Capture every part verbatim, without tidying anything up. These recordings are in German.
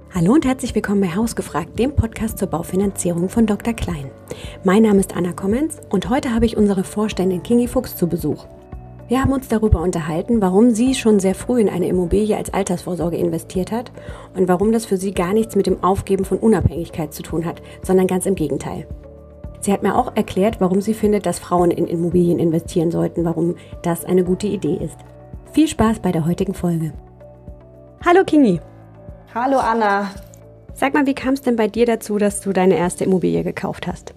Hallo und herzlich willkommen bei Hausgefragt, dem Podcast zur Baufinanzierung von Doktor Klein. Mein Name ist Anna Kommens und heute habe ich unsere Vorständin Kingi Fuchs zu Besuch. Wir haben uns darüber unterhalten, warum sie schon sehr früh in eine Immobilie als Altersvorsorge investiert hat und warum das für sie gar nichts mit dem Aufgeben von Unabhängigkeit zu tun hat, sondern ganz im Gegenteil. Sie hat mir auch erklärt, warum sie findet, dass Frauen in Immobilien investieren sollten, warum das eine gute Idee ist. Viel Spaß bei der heutigen Folge. Hallo Kingi. Hallo Anna. Sag mal, wie kam es denn bei dir dazu, dass du deine erste Immobilie gekauft hast?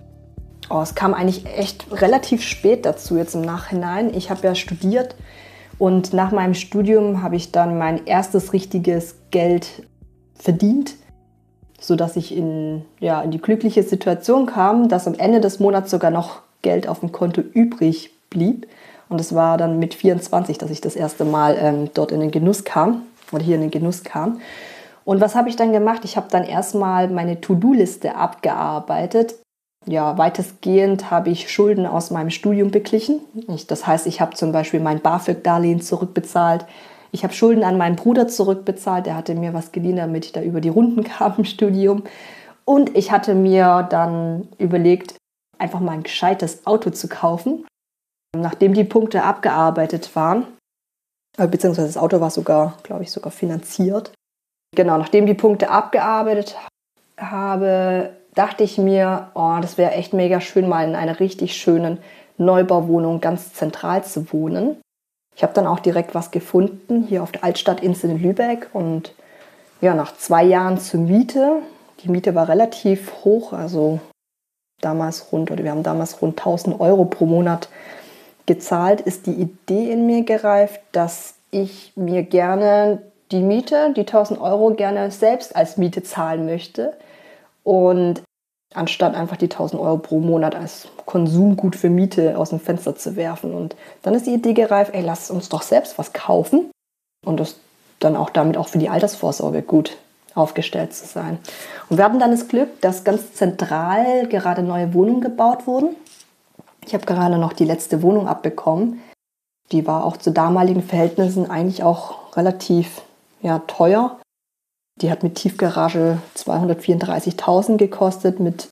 Oh, es kam eigentlich echt relativ spät dazu jetzt im Nachhinein. Ich habe ja studiert und nach meinem Studium habe ich dann mein erstes richtiges Geld verdient, sodass ich in, ja, in die glückliche Situation kam, dass am Ende des Monats sogar noch Geld auf dem Konto übrig blieb. Und es war dann mit vierundzwanzig, dass ich das erste Mal ähm, dort in den Genuss kam oder hier in den Genuss kam. Und was habe ich dann gemacht? Ich habe dann erstmal meine To-Do-Liste abgearbeitet. Ja, weitestgehend habe ich Schulden aus meinem Studium beglichen. Ich, das heißt, ich habe zum Beispiel mein BAföG-Darlehen zurückbezahlt. Ich habe Schulden an meinen Bruder zurückbezahlt. Der hatte mir was geliehen, damit ich da über die Runden kam im Studium. Und ich hatte mir dann überlegt, einfach mal ein gescheites Auto zu kaufen. Nachdem die Punkte abgearbeitet waren, beziehungsweise das Auto war sogar, glaube ich, sogar finanziert. Genau, nachdem die Punkte abgearbeitet habe, dachte ich mir, oh, das wäre echt mega schön, mal in einer richtig schönen Neubauwohnung ganz zentral zu wohnen. Ich habe dann auch direkt was gefunden, hier auf der Altstadtinsel in Lübeck. Und ja, nach zwei Jahren zur Miete, die Miete war relativ hoch, also damals rund, oder wir haben damals rund tausend Euro pro Monat gezahlt, ist die Idee in mir gereift, dass ich mir gerne die Miete, die tausend Euro gerne selbst als Miete zahlen möchte und anstatt einfach die tausend Euro pro Monat als Konsumgut für Miete aus dem Fenster zu werfen. Und dann ist die Idee gereift, ey, lass uns doch selbst was kaufen und das dann auch damit auch für die Altersvorsorge gut aufgestellt zu sein. Und wir hatten dann das Glück, dass ganz zentral gerade neue Wohnungen gebaut wurden. Ich habe gerade noch die letzte Wohnung abbekommen. Die war auch zu damaligen Verhältnissen eigentlich auch relativ ja, teuer. Die hat mit Tiefgarage zweihundertvierunddreißigtausend gekostet mit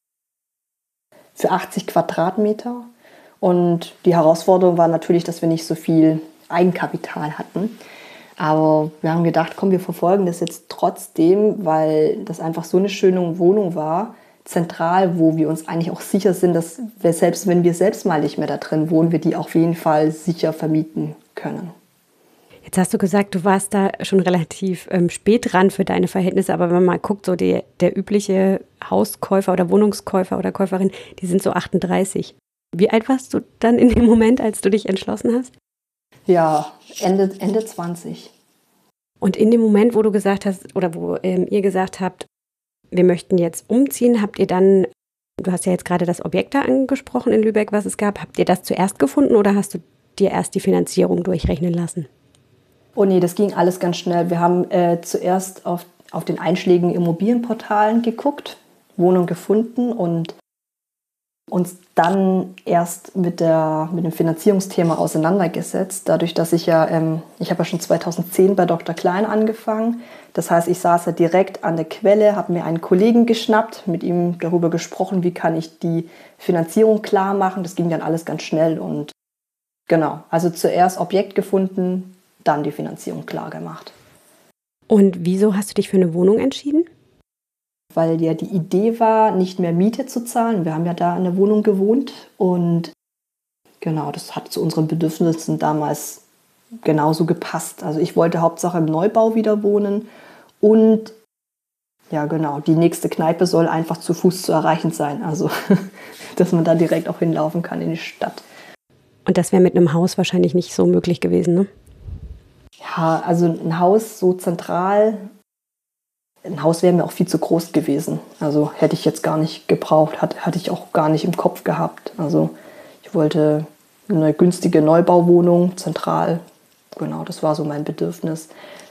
für achtzig Quadratmeter. Und die Herausforderung war natürlich, dass wir nicht so viel Eigenkapital hatten. Aber wir haben gedacht, komm, wir verfolgen das jetzt trotzdem, weil das einfach so eine schöne Wohnung war, zentral, wo wir uns eigentlich auch sicher sind, dass wir, selbst wenn wir selbst mal nicht mehr da drin wohnen, wir die auf jeden Fall sicher vermieten können. Jetzt hast du gesagt, du warst da schon relativ ähm, spät dran für deine Verhältnisse, aber wenn man mal guckt, so die, der übliche Hauskäufer oder Wohnungskäufer oder Käuferin, die sind so achtunddreißig. Wie alt warst du dann in dem Moment, als du dich entschlossen hast? Ja, Ende, Ende zwanzig. Und in dem Moment, wo du gesagt hast, oder wo ähm, ihr gesagt habt, wir möchten jetzt umziehen, habt ihr dann, du hast ja jetzt gerade das Objekt da angesprochen in Lübeck, was es gab, habt ihr das zuerst gefunden oder hast du dir erst die Finanzierung durchrechnen lassen? Oh nee, das ging alles ganz schnell. Wir haben äh, zuerst auf, auf den einschlägigen Immobilienportalen geguckt, Wohnung gefunden und uns dann erst mit, der, mit dem Finanzierungsthema auseinandergesetzt. Dadurch, dass ich ja, ähm, ich habe ja schon zweitausendzehn bei Doktor Klein angefangen. Das heißt, ich saß ja direkt an der Quelle, habe mir einen Kollegen geschnappt, mit ihm darüber gesprochen, wie kann ich die Finanzierung klar machen. Das ging dann alles ganz schnell und genau, also zuerst Objekt gefunden, dann die Finanzierung klar gemacht. Und wieso hast du dich für eine Wohnung entschieden? Weil ja die Idee war, nicht mehr Miete zu zahlen. Wir haben ja da in der Wohnung gewohnt und genau, das hat zu unseren Bedürfnissen damals genauso gepasst. Also ich wollte Hauptsache im Neubau wieder wohnen und ja genau, die nächste Kneipe soll einfach zu Fuß zu erreichen sein. Also dass man da direkt auch hinlaufen kann in die Stadt. Und das wäre mit einem Haus wahrscheinlich nicht so möglich gewesen, ne? Ja, also ein Haus so zentral, ein Haus wäre mir auch viel zu groß gewesen. Also hätte ich jetzt gar nicht gebraucht, hatte, hatte ich auch gar nicht im Kopf gehabt. Also ich wollte eine günstige Neubauwohnung, zentral. Genau, das war so mein Bedürfnis.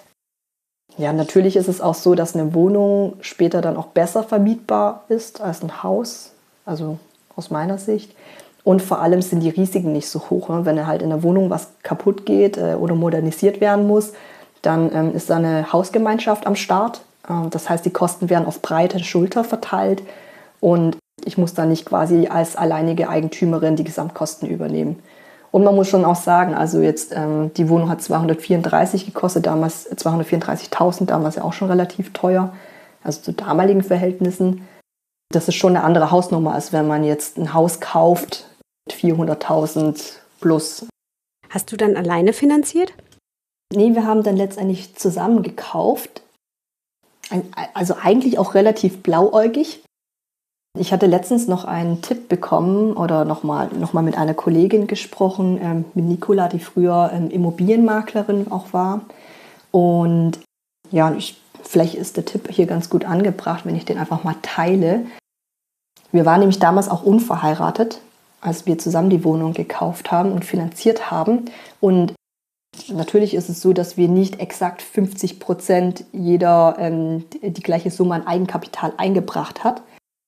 Ja, natürlich ist es auch so, dass eine Wohnung später dann auch besser vermietbar ist als ein Haus. Also aus meiner Sicht. Und vor allem sind die Risiken nicht so hoch. Ne? Wenn halt in der Wohnung was kaputt geht äh, oder modernisiert werden muss, dann ähm, ist da eine Hausgemeinschaft am Start. Das heißt, die Kosten werden auf breite Schulter verteilt und ich muss dann nicht quasi als alleinige Eigentümerin die Gesamtkosten übernehmen. Und man muss schon auch sagen, also jetzt ähm, die Wohnung hat zweihundertvierunddreißig gekostet, damals zweihundertvierunddreißigtausend, damals ja auch schon relativ teuer, also zu damaligen Verhältnissen. Das ist schon eine andere Hausnummer, als wenn man jetzt ein Haus kauft mit vierhunderttausend plus. Hast du dann alleine finanziert? Nee, wir haben dann letztendlich zusammen gekauft. Also eigentlich auch relativ blauäugig. Ich hatte letztens noch einen Tipp bekommen oder nochmal noch mal mit einer Kollegin gesprochen, ähm, mit Nicola, die früher ähm, Immobilienmaklerin auch war. Und ja, ich, vielleicht ist der Tipp hier ganz gut angebracht, wenn ich den einfach mal teile. Wir waren nämlich damals auch unverheiratet, als wir zusammen die Wohnung gekauft haben und finanziert haben. Und natürlich ist es so, dass wir nicht exakt fünfzig Prozent jeder ähm, die gleiche Summe an Eigenkapital eingebracht hat.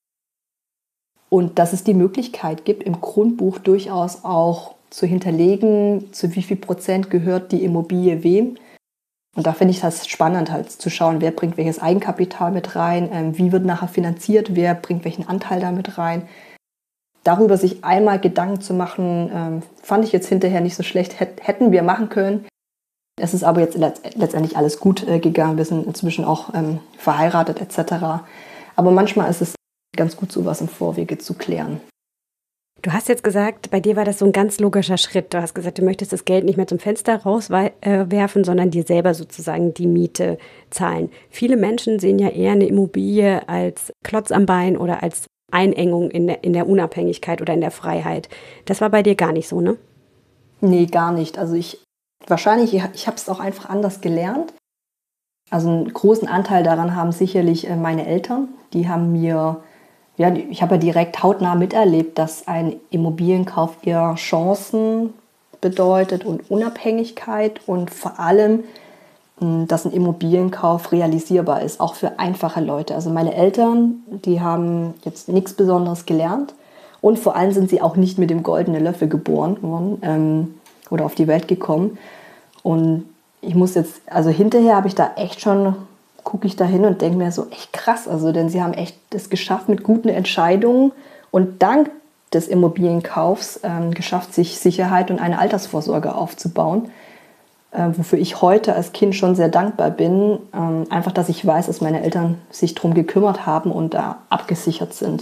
Und dass es die Möglichkeit gibt, im Grundbuch durchaus auch zu hinterlegen, zu wie viel Prozent gehört die Immobilie wem. Und da finde ich das spannend, halt zu schauen, wer bringt welches Eigenkapital mit rein, ähm, wie wird nachher finanziert, wer bringt welchen Anteil da mit rein. Darüber sich einmal Gedanken zu machen, ähm, fand ich jetzt hinterher nicht so schlecht, Hät, hätten wir machen können. Es ist aber jetzt letztendlich alles gut äh, gegangen, wir sind inzwischen auch ähm, verheiratet et cetera. Aber manchmal ist es ganz gut, sowas im Vorwege zu klären. Du hast jetzt gesagt, bei dir war das so ein ganz logischer Schritt. Du hast gesagt, du möchtest das Geld nicht mehr zum Fenster rauswerfen, sondern dir selber sozusagen die Miete zahlen. Viele Menschen sehen ja eher eine Immobilie als Klotz am Bein oder als Einengung in der, in der Unabhängigkeit oder in der Freiheit. Das war bei dir gar nicht so, ne? Nee, gar nicht. Also ich, wahrscheinlich, ich habe es auch einfach anders gelernt. Also einen großen Anteil daran haben sicherlich meine Eltern. Die haben mir, ja, ich habe ja direkt hautnah miterlebt, dass ein Immobilienkauf eher Chancen bedeutet und Unabhängigkeit und vor allem, dass ein Immobilienkauf realisierbar ist, auch für einfache Leute. Also meine Eltern, die haben jetzt nichts Besonderes gelernt und vor allem sind sie auch nicht mit dem goldenen Löffel geboren worden ähm, oder auf die Welt gekommen. Und ich muss jetzt, also hinterher habe ich da echt schon, gucke ich da hin und denke mir so, echt krass, also denn sie haben echt das geschafft mit guten Entscheidungen und dank des Immobilienkaufs ähm, geschafft, sich Sicherheit und eine Altersvorsorge aufzubauen. Äh, wofür ich heute als Kind schon sehr dankbar bin. Ähm, einfach, dass ich weiß, dass meine Eltern sich darum gekümmert haben und da abgesichert sind.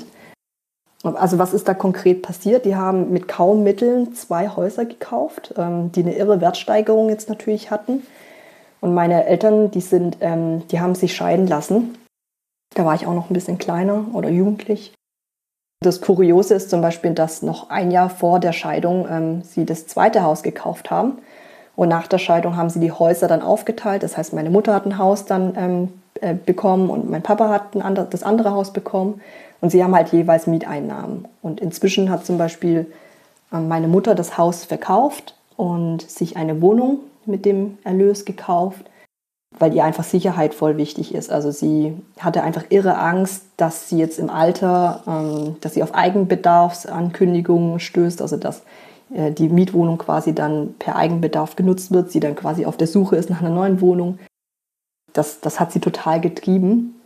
Also was ist da konkret passiert? Die haben mit kaum Mitteln zwei Häuser gekauft, ähm, die eine irre Wertsteigerung jetzt natürlich hatten. Und meine Eltern, die, sind, ähm, die haben sich scheiden lassen. Da war ich auch noch ein bisschen kleiner oder jugendlich. Das Kuriose ist zum Beispiel, dass noch ein Jahr vor der Scheidung ähm, sie das zweite Haus gekauft haben. Und nach der Scheidung haben sie die Häuser dann aufgeteilt. Das heißt, meine Mutter hat ein Haus dann ähm, äh, bekommen und mein Papa hat ein andre, das andere Haus bekommen. Und sie haben halt jeweils Mieteinnahmen. Und inzwischen hat zum Beispiel äh, meine Mutter das Haus verkauft und sich eine Wohnung mit dem Erlös gekauft, weil ihr einfach Sicherheit voll wichtig ist. Also sie hatte einfach irre Angst, dass sie jetzt im Alter, ähm, dass sie auf Eigenbedarfsankündigungen stößt, also dass die Mietwohnung quasi dann per Eigenbedarf genutzt wird, sie dann quasi auf der Suche ist nach einer neuen Wohnung. Das, das hat sie total getrieben.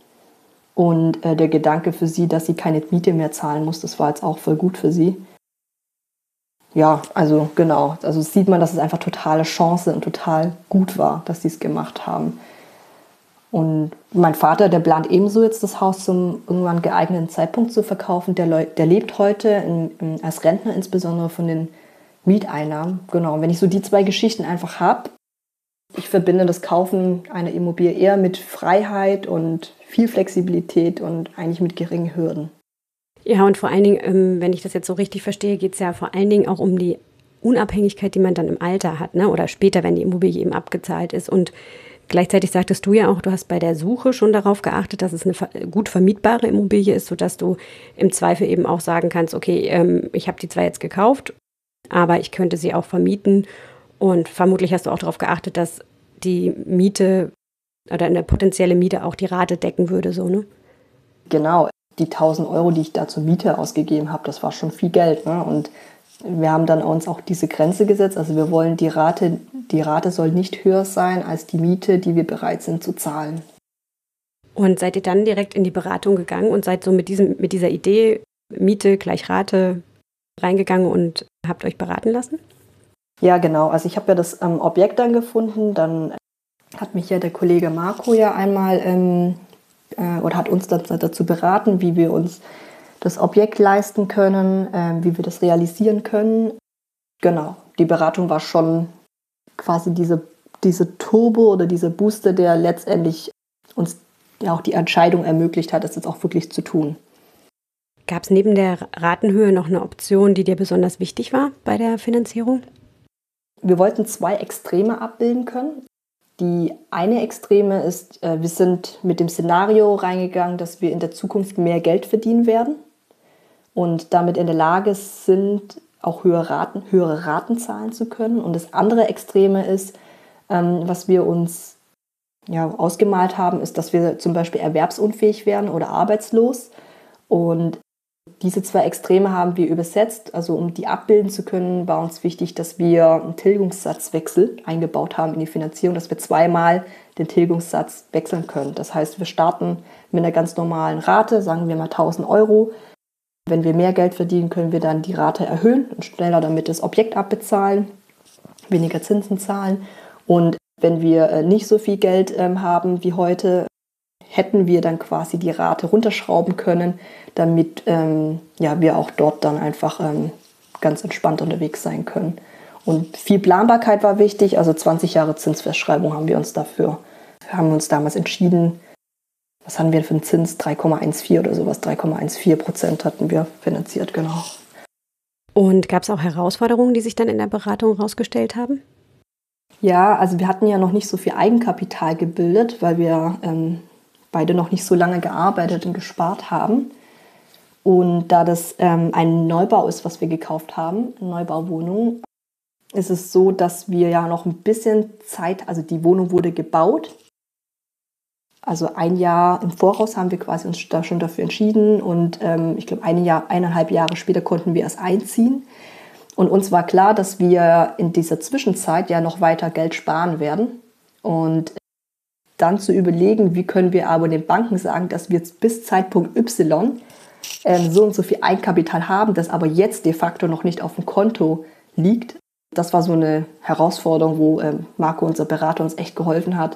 Und äh, der Gedanke für sie, dass sie keine Miete mehr zahlen muss, das war jetzt auch voll gut für sie. Ja, also genau. Also sieht man, dass es einfach totale Chance und total gut war, dass sie es gemacht haben. Und mein Vater, der plant ebenso jetzt das Haus zum irgendwann geeigneten Zeitpunkt zu verkaufen. Der, Le- der lebt heute in, in, als Rentner insbesondere von den Mieteinnahmen. Genau, und wenn ich so die zwei Geschichten einfach habe, ich verbinde das Kaufen einer Immobilie eher mit Freiheit und viel Flexibilität und eigentlich mit geringen Hürden. Ja, und vor allen Dingen, wenn ich das jetzt so richtig verstehe, geht es ja vor allen Dingen auch um die Unabhängigkeit, die man dann im Alter hat, ne? Oder später, wenn die Immobilie eben abgezahlt ist. Und gleichzeitig sagtest du ja auch, du hast bei der Suche schon darauf geachtet, dass es eine gut vermietbare Immobilie ist, sodass du im Zweifel eben auch sagen kannst, okay, ähm, ich habe die zwar jetzt gekauft, aber ich könnte sie auch vermieten. Und vermutlich hast du auch darauf geachtet, dass die Miete oder eine potenzielle Miete auch die Rate decken würde, so, ne? Genau, die tausend Euro, die ich da zur Miete ausgegeben habe, das war schon viel Geld, ne? Und wir haben dann uns auch diese Grenze gesetzt, also wir wollen die Rate, die Rate soll nicht höher sein als die Miete, die wir bereit sind zu zahlen. Und seid ihr dann direkt in die Beratung gegangen und seid so mit diesem, mit dieser Idee Miete gleich Rate reingegangen und habt euch beraten lassen? Ja, genau. Also ich habe ja das ähm, Objekt dann gefunden. Dann hat mich ja der Kollege Marco ja einmal ähm, äh, oder hat uns dann dazu beraten, wie wir uns das Objekt leisten können, äh, wie wir das realisieren können. Genau. Die Beratung war schon quasi diese, diese Turbo oder dieser Booster, der letztendlich uns ja auch die Entscheidung ermöglicht hat, das jetzt auch wirklich zu tun. Gab es neben der Ratenhöhe noch eine Option, die dir besonders wichtig war bei der Finanzierung? Wir wollten zwei Extreme abbilden können. Die eine Extreme ist, wir sind mit dem Szenario reingegangen, dass wir in der Zukunft mehr Geld verdienen werden und damit in der Lage sind, auch höhere Raten, höhere Raten zahlen zu können. Und das andere Extreme ist, was wir uns ja, ausgemalt haben, ist, dass wir zum Beispiel erwerbsunfähig werden oder arbeitslos. Und diese zwei Extreme haben wir übersetzt. Also um die abbilden zu können, war uns wichtig, dass wir einen Tilgungssatzwechsel eingebaut haben in die Finanzierung, dass wir zweimal den Tilgungssatz wechseln können. Das heißt, wir starten mit einer ganz normalen Rate, sagen wir mal tausend Euro. Wenn wir mehr Geld verdienen, können wir dann die Rate erhöhen und schneller damit das Objekt abbezahlen, weniger Zinsen zahlen. Und wenn wir nicht so viel Geld haben wie heute, hätten wir dann quasi die Rate runterschrauben können, damit ähm, ja, wir auch dort dann einfach ähm, ganz entspannt unterwegs sein können. Und viel Planbarkeit war wichtig, also zwanzig Jahre Zinsfestschreibung haben wir uns dafür, haben wir uns damals entschieden. Was haben wir für einen Zins? drei Komma vierzehn oder sowas, drei Komma vierzehn Prozent hatten wir finanziert, genau. Und gab es auch Herausforderungen, die sich dann in der Beratung herausgestellt haben? Ja, also wir hatten ja noch nicht so viel Eigenkapital gebildet, weil wir ähm, beide noch nicht so lange gearbeitet und gespart haben. Und da das ähm, ein Neubau ist, was wir gekauft haben, eine Neubauwohnung, ist es so, dass wir ja noch ein bisschen Zeit, also die Wohnung wurde gebaut. Also ein Jahr im Voraus haben wir quasi uns da schon dafür entschieden und ähm, ich glaube ein Jahr, eineinhalb Jahre später konnten wir erst einziehen. Und uns war klar, dass wir in dieser Zwischenzeit ja noch weiter Geld sparen werden und dann zu überlegen, wie können wir aber den Banken sagen, dass wir jetzt bis Zeitpunkt Y ähm, so und so viel Eigenkapital haben, das aber jetzt de facto noch nicht auf dem Konto liegt. Das war so eine Herausforderung, wo ähm, Marco, unser Berater, uns echt geholfen hat.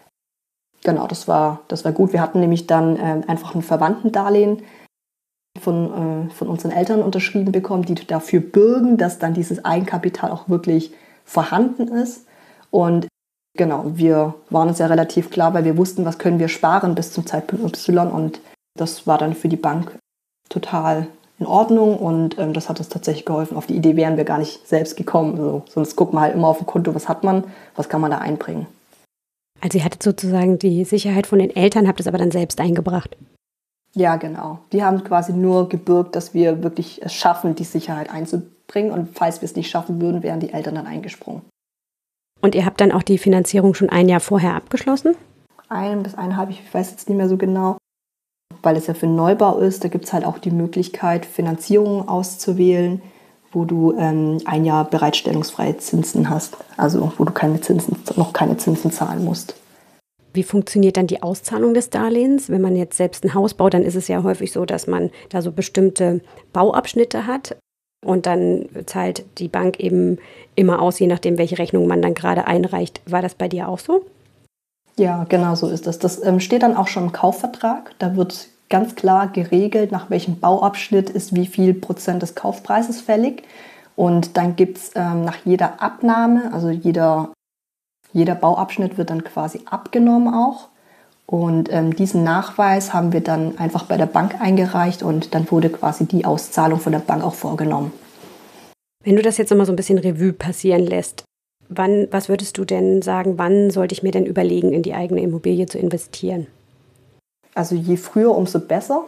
Genau, das war, das war gut. Wir hatten nämlich dann ähm, einfach ein Verwandtendarlehen von, äh, von unseren Eltern unterschrieben bekommen, die dafür bürgen, dass dann dieses Eigenkapital auch wirklich vorhanden ist. Und genau, wir waren uns ja relativ klar, weil wir wussten, was können wir sparen bis zum Zeitpunkt Y. Und das war dann für die Bank total in Ordnung und ähm, das hat uns tatsächlich geholfen. Auf die Idee wären wir gar nicht selbst gekommen. Also, sonst guckt man halt immer auf dem Konto, was hat man, was kann man da einbringen. Also ihr hattet sozusagen die Sicherheit von den Eltern, habt es aber dann selbst eingebracht? Ja, genau. Die haben quasi nur gebürgt, dass wir wirklich es schaffen, die Sicherheit einzubringen. Und falls wir es nicht schaffen würden, wären die Eltern dann eingesprungen. Und ihr habt dann auch die Finanzierung schon ein Jahr vorher abgeschlossen? Ein bis eineinhalb, ich weiß jetzt nicht mehr so genau. Weil es ja für einen Neubau ist, da gibt es halt auch die Möglichkeit, Finanzierungen auszuwählen, wo du ähm, ein Jahr bereitstellungsfreie Zinsen hast. Also wo du keine Zinsen, noch keine Zinsen zahlen musst. Wie funktioniert dann die Auszahlung des Darlehens? Wenn man jetzt selbst ein Haus baut, dann ist es ja häufig so, dass man da so bestimmte Bauabschnitte hat. Und dann zahlt die Bank eben immer aus, je nachdem, welche Rechnung man dann gerade einreicht. War das bei dir auch so? Ja, genau so ist das. Das ähm, steht dann auch schon im Kaufvertrag. Da wird ganz klar geregelt, nach welchem Bauabschnitt ist wie viel Prozent des Kaufpreises fällig. Und dann gibt es ähm, nach jeder Abnahme, also jeder, jeder Bauabschnitt wird dann quasi abgenommen auch. Und ähm, diesen Nachweis haben wir dann einfach bei der Bank eingereicht und dann wurde quasi die Auszahlung von der Bank auch vorgenommen. Wenn du das jetzt nochmal so ein bisschen Revue passieren lässt, wann, was würdest du denn sagen, wann sollte ich mir denn überlegen, in die eigene Immobilie zu investieren? Also je früher, umso besser.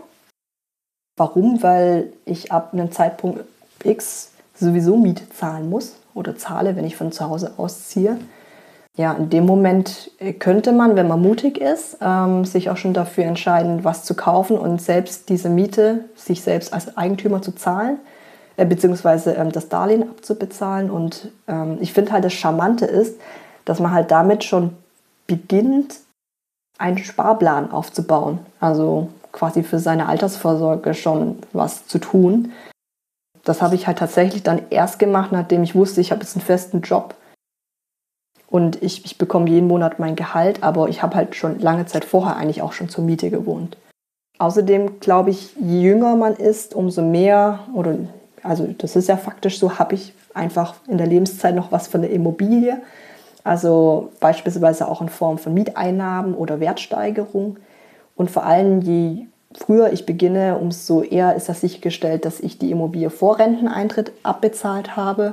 Warum? Weil ich ab einem Zeitpunkt X sowieso Miete zahlen muss oder zahle, wenn ich von zu Hause ausziehe. Ja, in dem Moment könnte man, wenn man mutig ist, ähm, sich auch schon dafür entscheiden, was zu kaufen und selbst diese Miete, sich selbst als Eigentümer zu zahlen, äh, beziehungsweise ähm, das Darlehen abzubezahlen. Und ähm, ich finde halt, das Charmante ist, dass man halt damit schon beginnt, einen Sparplan aufzubauen. Also quasi für seine Altersvorsorge schon was zu tun. Das habe ich halt tatsächlich dann erst gemacht, nachdem ich wusste, ich habe jetzt einen festen Job und ich, ich bekomme jeden Monat mein Gehalt, aber ich habe halt schon lange Zeit vorher eigentlich auch schon zur Miete gewohnt. Außerdem glaube ich, je jünger man ist, umso mehr, oder also das ist ja faktisch so, habe ich einfach in der Lebenszeit noch was von der Immobilie. Also beispielsweise auch in Form von Mieteinnahmen oder Wertsteigerung. Und vor allem, je früher ich beginne, umso eher ist das sichergestellt, dass ich die Immobilie vor Renteneintritt abbezahlt habe,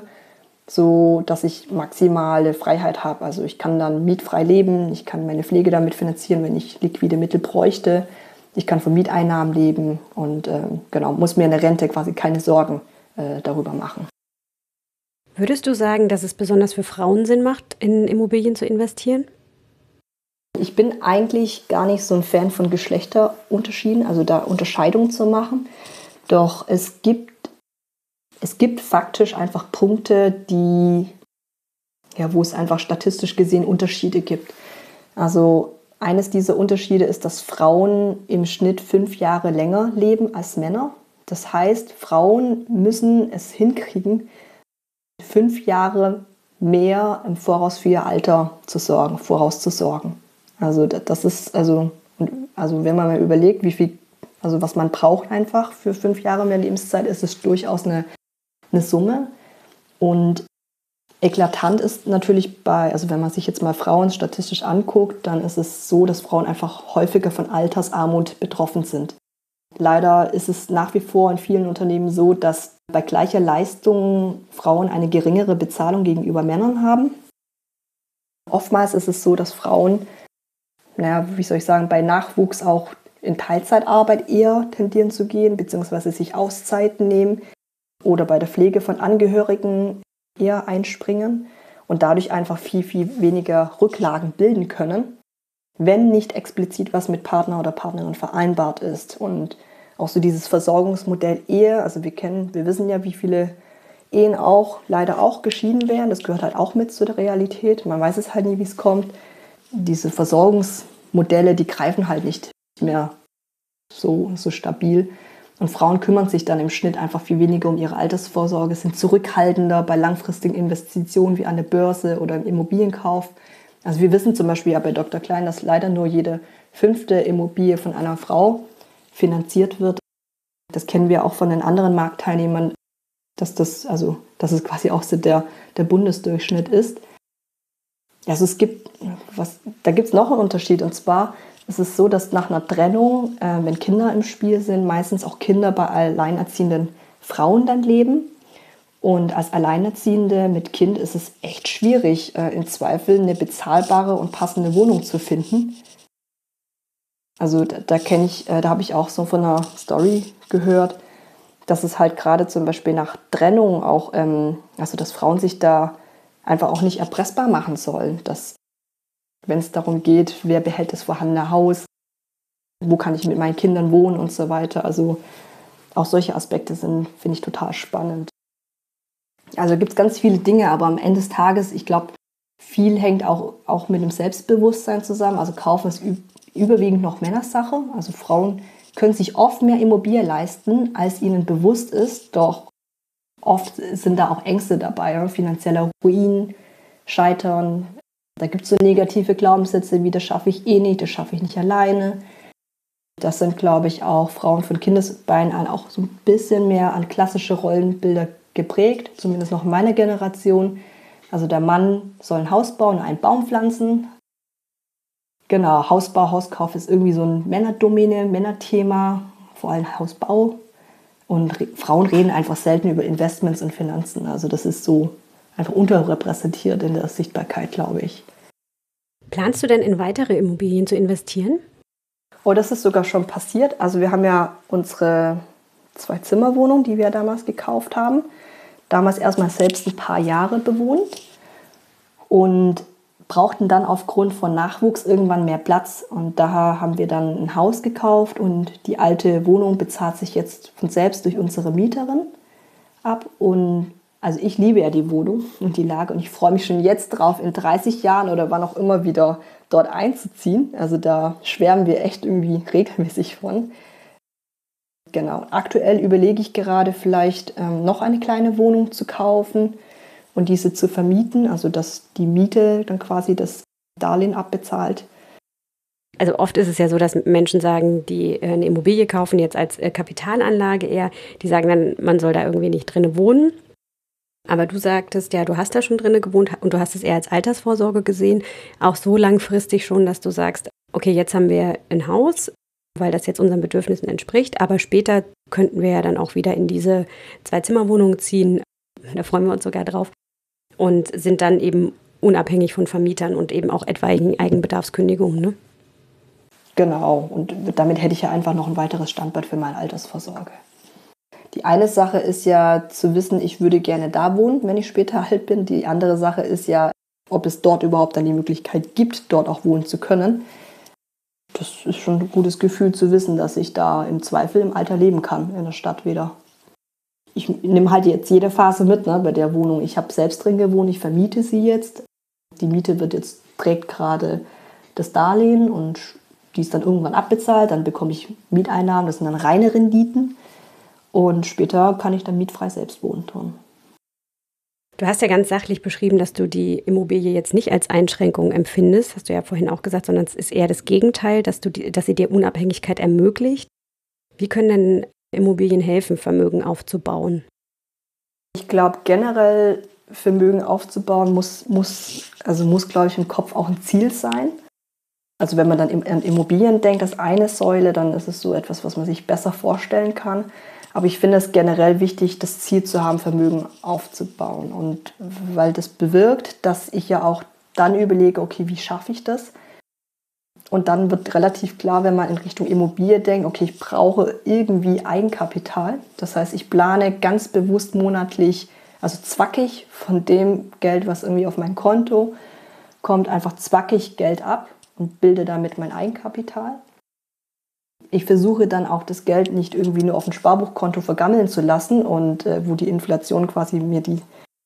so dass ich maximale Freiheit habe. Also ich kann dann mietfrei leben, ich kann meine Pflege damit finanzieren, wenn ich liquide Mittel bräuchte. Ich kann von Mieteinnahmen leben und äh, genau, muss mir in der Rente quasi keine Sorgen äh, darüber machen. Würdest du sagen, dass es besonders für Frauen Sinn macht, in Immobilien zu investieren? Ich bin eigentlich gar nicht so ein Fan von Geschlechterunterschieden, also da Unterscheidungen zu machen. Doch es gibt, es gibt faktisch einfach Punkte, die, ja, wo es einfach statistisch gesehen Unterschiede gibt. Also eines dieser Unterschiede ist, dass Frauen im Schnitt fünf Jahre länger leben als Männer. Das heißt, Frauen müssen es hinkriegen, fünf Jahre mehr im Voraus für ihr Alter zu sorgen, vorauszusorgen. Also das ist, also, also wenn man mal überlegt, wie viel, also was man braucht einfach für fünf Jahre mehr Lebenszeit, ist es durchaus eine, eine Summe. Und eklatant ist natürlich bei, also wenn man sich jetzt mal Frauen statistisch anguckt, dann ist es so, dass Frauen einfach häufiger von Altersarmut betroffen sind. Leider ist es nach wie vor in vielen Unternehmen so, dass bei gleicher Leistung Frauen eine geringere Bezahlung gegenüber Männern haben. Oftmals ist es so, dass Frauen, naja, wie soll ich sagen, bei Nachwuchs auch in Teilzeitarbeit eher tendieren zu gehen, beziehungsweise sich Auszeiten nehmen oder bei der Pflege von Angehörigen eher einspringen und dadurch einfach viel, viel weniger Rücklagen bilden können, wenn nicht explizit was mit Partner oder Partnerin vereinbart ist. Und auch so dieses Versorgungsmodell Ehe, also wir kennen, wir wissen ja, wie viele Ehen auch leider auch geschieden werden. Das gehört halt auch mit zu der Realität. Man weiß es halt nie, wie es kommt. Diese Versorgungsmodelle, die greifen halt nicht mehr so, so stabil. Und Frauen kümmern sich dann im Schnitt einfach viel weniger um ihre Altersvorsorge, sind zurückhaltender bei langfristigen Investitionen wie an der Börse oder im Immobilienkauf. Also wir wissen zum Beispiel ja bei Doktor Klein, dass leider nur jede fünfte Immobilie von einer Frau finanziert wird. Das kennen wir auch von den anderen Marktteilnehmern, dass das, also, dass es quasi auch so der, der Bundesdurchschnitt ist. Also es gibt, was, da gibt es noch einen Unterschied, und zwar ist es so, dass nach einer Trennung, äh, wenn Kinder im Spiel sind, meistens auch Kinder bei alleinerziehenden Frauen dann leben. Und als Alleinerziehende mit Kind ist es echt schwierig, äh, im Zweifel eine bezahlbare und passende Wohnung zu finden. Also da, da kenne ich, äh, da habe ich auch so von einer Story gehört, dass es halt gerade zum Beispiel nach Trennung auch, ähm, also dass Frauen sich da einfach auch nicht erpressbar machen sollen. Dass, wenn es darum geht, wer behält das vorhandene Haus, wo kann ich mit meinen Kindern wohnen und so weiter. Also auch solche Aspekte sind, finde ich, total spannend. Also gibt es ganz viele Dinge, aber am Ende des Tages, ich glaube, viel hängt auch, auch mit dem Selbstbewusstsein zusammen. Also kaufen ist üb- überwiegend noch Männersache. Also Frauen können sich oft mehr Immobilie leisten, als ihnen bewusst ist. Doch oft sind da auch Ängste dabei, finanzieller Ruin, Scheitern. Da gibt es so negative Glaubenssätze wie, das schaffe ich eh nicht, das schaffe ich nicht alleine. Das sind, glaube ich, auch Frauen von Kindesbeinen an auch so ein bisschen mehr an klassische Rollenbilder geprägt, zumindest noch in meiner Generation. Also der Mann soll ein Haus bauen, einen Baum pflanzen. Genau, Hausbau, Hauskauf ist irgendwie so ein Männerdomäne, Männerthema, vor allem Hausbau. Und Re- Frauen reden einfach selten über Investments und Finanzen. Also das ist so einfach unterrepräsentiert in der Sichtbarkeit, glaube ich. Planst du denn in weitere Immobilien zu investieren? Oh, das ist sogar schon passiert. Also wir haben ja unsere Zwei-Zimmer-Wohnung, die wir damals gekauft haben, damals erstmal selbst ein paar Jahre bewohnt und brauchten dann aufgrund von Nachwuchs irgendwann mehr Platz. Und daher haben wir dann ein Haus gekauft und die alte Wohnung bezahlt sich jetzt von selbst durch unsere Mieterin ab. Und Also ich liebe ja die Wohnung und die Lage und ich freue mich schon jetzt drauf, in dreißig Jahren oder wann auch immer wieder dort einzuziehen. Also da schwärmen wir echt irgendwie regelmäßig von. Genau, aktuell überlege ich gerade vielleicht ähm, noch eine kleine Wohnung zu kaufen und diese zu vermieten, also dass die Miete dann quasi das Darlehen abbezahlt. Also oft ist es ja so, dass Menschen sagen, die eine Immobilie kaufen, jetzt als Kapitalanlage eher, die sagen dann, man soll da irgendwie nicht drin wohnen. Aber du sagtest ja, du hast da schon drin gewohnt und du hast es eher als Altersvorsorge gesehen, auch so langfristig schon, dass du sagst, okay, jetzt haben wir ein Haus, weil das jetzt unseren Bedürfnissen entspricht, aber später könnten wir ja dann auch wieder in diese Zwei-Zimmer-Wohnung ziehen, da freuen wir uns sogar drauf, und sind dann eben unabhängig von Vermietern und eben auch etwaigen Eigenbedarfskündigungen, ne? Genau, und damit hätte ich ja einfach noch ein weiteres Standbein für meine Altersvorsorge. Die eine Sache ist ja zu wissen, ich würde gerne da wohnen, wenn ich später alt bin. Die andere Sache ist ja, ob es dort überhaupt dann die Möglichkeit gibt, dort auch wohnen zu können. Das ist schon ein gutes Gefühl zu wissen, dass ich da im Zweifel im Alter leben kann, in der Stadt wieder. Ich nehme halt jetzt jede Phase mit, ne, bei der Wohnung. Ich habe selbst drin gewohnt, ich vermiete sie jetzt. Die Miete wird jetzt, trägt gerade das Darlehen und die ist dann irgendwann abbezahlt. Dann bekomme ich Mieteinnahmen, das sind dann reine Renditen. Und später kann ich dann mietfrei selbst wohnen. Du hast ja ganz sachlich beschrieben, dass du die Immobilie jetzt nicht als Einschränkung empfindest, hast du ja vorhin auch gesagt, sondern es ist eher das Gegenteil, dass, du die, dass sie dir Unabhängigkeit ermöglicht. Wie können denn Immobilien helfen, Vermögen aufzubauen? Ich glaube, generell Vermögen aufzubauen muss, muss, also muss, glaube ich, im Kopf auch ein Ziel sein. Also wenn man dann an Immobilien denkt, das eine Säule, dann ist es so etwas, was man sich besser vorstellen kann. Aber ich finde es generell wichtig, das Ziel zu haben, Vermögen aufzubauen. Und weil das bewirkt, dass ich ja auch dann überlege, okay, wie schaffe ich das? Und dann wird relativ klar, wenn man in Richtung Immobilie denkt, okay, ich brauche irgendwie Eigenkapital. Das heißt, ich plane ganz bewusst monatlich, also zwackig von dem Geld, was irgendwie auf mein Konto kommt, einfach zwackig Geld ab und bilde damit mein Eigenkapital. Ich versuche dann auch das Geld nicht irgendwie nur auf ein Sparbuchkonto vergammeln zu lassen und äh, wo die Inflation quasi mir die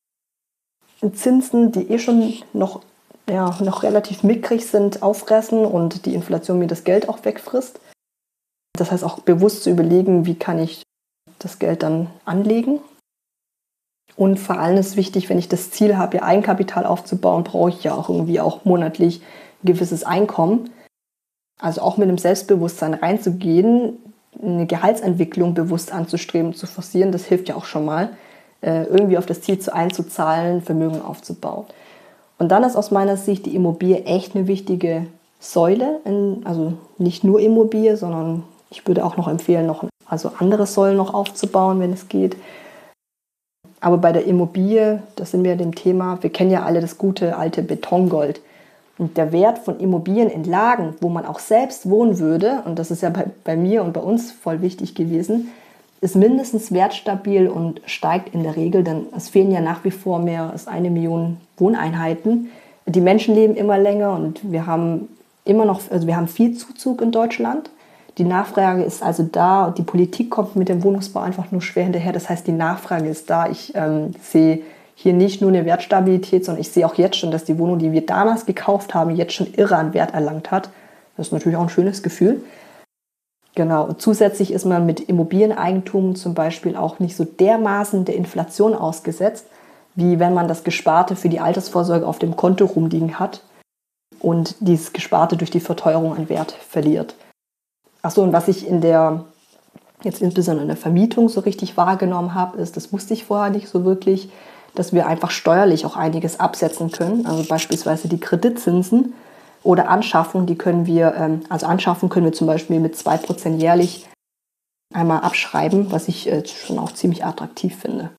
Zinsen, die eh schon noch, ja, noch relativ mickrig sind, auffressen und die Inflation mir das Geld auch wegfrisst. Das heißt auch bewusst zu überlegen, wie kann ich das Geld dann anlegen. Und vor allem ist wichtig, wenn ich das Ziel habe, ja Eigenkapital aufzubauen, brauche ich ja auch irgendwie auch monatlich ein gewisses Einkommen. Also auch mit einem Selbstbewusstsein reinzugehen, eine Gehaltsentwicklung bewusst anzustreben, zu forcieren, das hilft ja auch schon mal, irgendwie auf das Ziel einzuzahlen, Vermögen aufzubauen. Und dann ist aus meiner Sicht die Immobilie echt eine wichtige Säule, in, also nicht nur Immobilie, sondern ich würde auch noch empfehlen, noch also andere Säulen noch aufzubauen, wenn es geht. Aber bei der Immobilie, das sind wir dem Thema, wir kennen ja alle das gute alte Betongold. Und der Wert von Immobilien in Lagen, wo man auch selbst wohnen würde, und das ist ja bei, bei mir und bei uns voll wichtig gewesen, ist mindestens wertstabil und steigt in der Regel, denn es fehlen ja nach wie vor mehr als eine Million Wohneinheiten. Die Menschen leben immer länger und wir haben immer noch, also wir haben viel Zuzug in Deutschland. Die Nachfrage ist also da und die Politik kommt mit dem Wohnungsbau einfach nur schwer hinterher. Das heißt, die Nachfrage ist da. Ich ähm, sehe hier nicht nur eine Wertstabilität, sondern ich sehe auch jetzt schon, dass die Wohnung, die wir damals gekauft haben, jetzt schon irre an Wert erlangt hat. Das ist natürlich auch ein schönes Gefühl. Genau. Und zusätzlich ist man mit Immobilieneigentum zum Beispiel auch nicht so dermaßen der Inflation ausgesetzt, wie wenn man das Gesparte für die Altersvorsorge auf dem Konto rumliegen hat und dieses Gesparte durch die Verteuerung an Wert verliert. Achso, und was ich in der, jetzt insbesondere in der Vermietung so richtig wahrgenommen habe, ist, das wusste ich vorher nicht so wirklich, dass wir einfach steuerlich auch einiges absetzen können. Also beispielsweise die Kreditzinsen oder Anschaffung, die können wir, also Anschaffung können wir zum Beispiel mit zwei Prozent jährlich einmal abschreiben, was ich schon auch ziemlich attraktiv finde.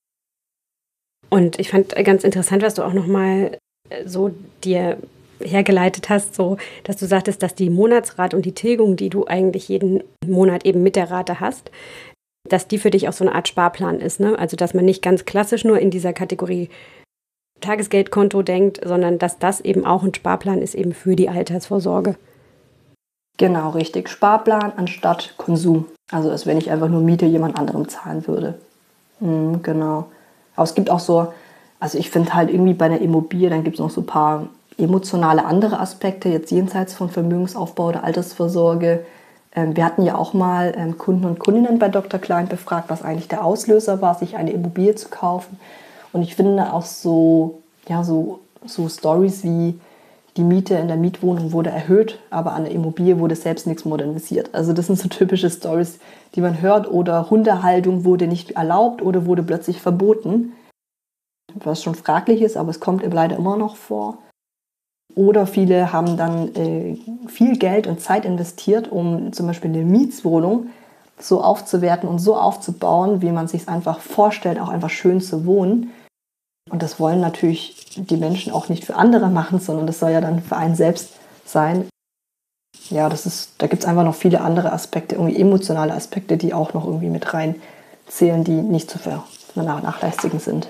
Und ich fand ganz interessant, was du auch nochmal so dir hergeleitet hast, so dass du sagtest, dass die Monatsrate und die Tilgung, die du eigentlich jeden Monat eben mit der Rate hast, dass die für dich auch so eine Art Sparplan ist, ne? Also dass man nicht ganz klassisch nur in dieser Kategorie Tagesgeldkonto denkt, sondern dass das eben auch ein Sparplan ist eben für die Altersvorsorge. Genau, richtig. Sparplan anstatt Konsum. Also als wenn ich einfach nur Miete jemand anderem zahlen würde. Mhm, genau. Aber es gibt auch so, also ich finde halt irgendwie bei einer Immobilie, dann gibt es noch so ein paar emotionale andere Aspekte, jetzt jenseits von Vermögensaufbau oder Altersvorsorge. Ähm, wir hatten ja auch mal ähm, Kunden und Kundinnen bei Doktor Klein befragt, was eigentlich der Auslöser war, sich eine Immobilie zu kaufen. Und ich finde auch so, ja, so, so Storys wie die Miete in der Mietwohnung wurde erhöht, aber an der Immobilie wurde selbst nichts modernisiert. Also das sind so typische Storys, die man hört. Oder Hundehaltung wurde nicht erlaubt oder wurde plötzlich verboten. Was schon fraglich ist, aber es kommt leider immer noch vor. Oder viele haben dann äh, viel Geld und Zeit investiert, um zum Beispiel eine Mietswohnung so aufzuwerten und so aufzubauen, wie man sich es einfach vorstellt, auch einfach schön zu wohnen. Und das wollen natürlich die Menschen auch nicht für andere machen, sondern das soll ja dann für einen selbst sein. Ja, das ist, da gibt es einfach noch viele andere Aspekte, irgendwie emotionale Aspekte, die auch noch irgendwie mit reinzählen, die nicht zu vernachlässigen sind.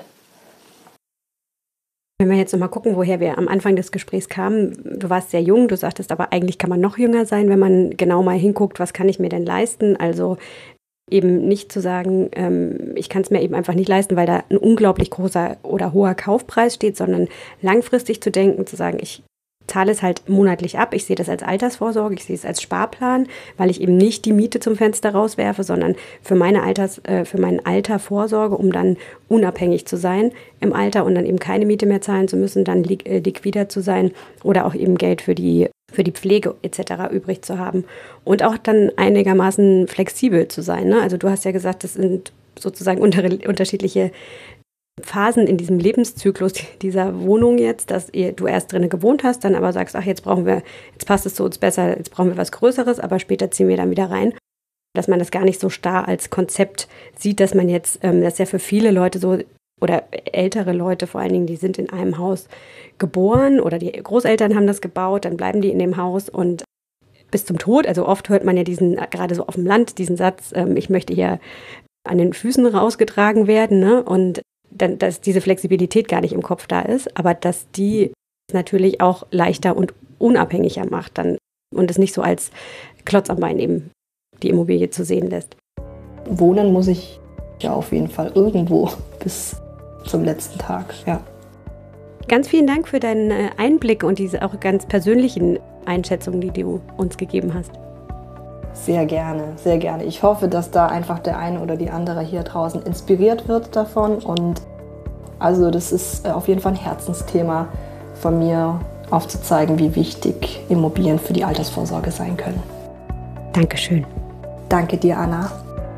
Wenn wir jetzt nochmal gucken, woher wir am Anfang des Gesprächs kamen, du warst sehr jung, du sagtest aber eigentlich kann man noch jünger sein, wenn man genau mal hinguckt, was kann ich mir denn leisten? Also eben nicht zu sagen, ähm, ich kann es mir eben einfach nicht leisten, weil da ein unglaublich großer oder hoher Kaufpreis steht, sondern langfristig zu denken, zu sagen, ich zahle es halt monatlich ab. Ich sehe das als Altersvorsorge, ich sehe es als Sparplan, weil ich eben nicht die Miete zum Fenster rauswerfe, sondern für meine Alters, äh, für mein Alter vorsorge, um dann unabhängig zu sein im Alter und dann eben keine Miete mehr zahlen zu müssen, dann li- äh, liquider zu sein oder auch eben Geld für die, für die Pflege et cetera übrig zu haben. Und auch dann einigermaßen flexibel zu sein. Ne? Also du hast ja gesagt, das sind sozusagen unter, unterschiedliche Phasen in diesem Lebenszyklus dieser Wohnung jetzt, dass ihr, du erst drinnen gewohnt hast, dann aber sagst, ach, jetzt brauchen wir, jetzt passt es zu uns besser, jetzt brauchen wir was Größeres, aber später ziehen wir dann wieder rein. Dass man das gar nicht so starr als Konzept sieht, dass man jetzt, ähm, das ist ja für viele Leute so, oder ältere Leute vor allen Dingen, die sind in einem Haus geboren oder die Großeltern haben das gebaut, dann bleiben die in dem Haus und bis zum Tod, also oft hört man ja diesen, gerade so auf dem Land, diesen Satz, ähm, ich möchte hier an den Füßen rausgetragen werden, ne? Und dann, dass diese Flexibilität gar nicht im Kopf da ist, aber dass die natürlich auch leichter und unabhängiger macht dann und es nicht so als Klotz am Bein eben die Immobilie zu sehen lässt. Wohnen muss ich ja auf jeden Fall irgendwo bis zum letzten Tag, ja. Ganz vielen Dank für deinen Einblick und diese auch ganz persönlichen Einschätzungen, die du uns gegeben hast. Sehr gerne, sehr gerne. Ich hoffe, dass da einfach der eine oder die andere hier draußen inspiriert wird davon. Und also das ist auf jeden Fall ein Herzensthema von mir, aufzuzeigen, wie wichtig Immobilien für die Altersvorsorge sein können. Dankeschön. Danke dir, Anna.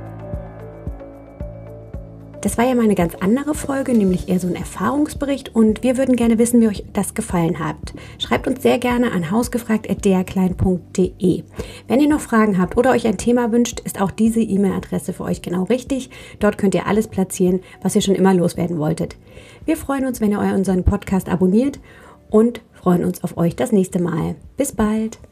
Das war ja mal eine ganz andere Folge, nämlich eher so ein Erfahrungsbericht und wir würden gerne wissen, wie euch das gefallen hat. Schreibt uns sehr gerne an hausgefragt at d r klein punkt d e. Wenn ihr noch Fragen habt oder euch ein Thema wünscht, ist auch diese E-Mail-Adresse für euch genau richtig. Dort könnt ihr alles platzieren, was ihr schon immer loswerden wolltet. Wir freuen uns, wenn ihr unseren Podcast abonniert und freuen uns auf euch das nächste Mal. Bis bald!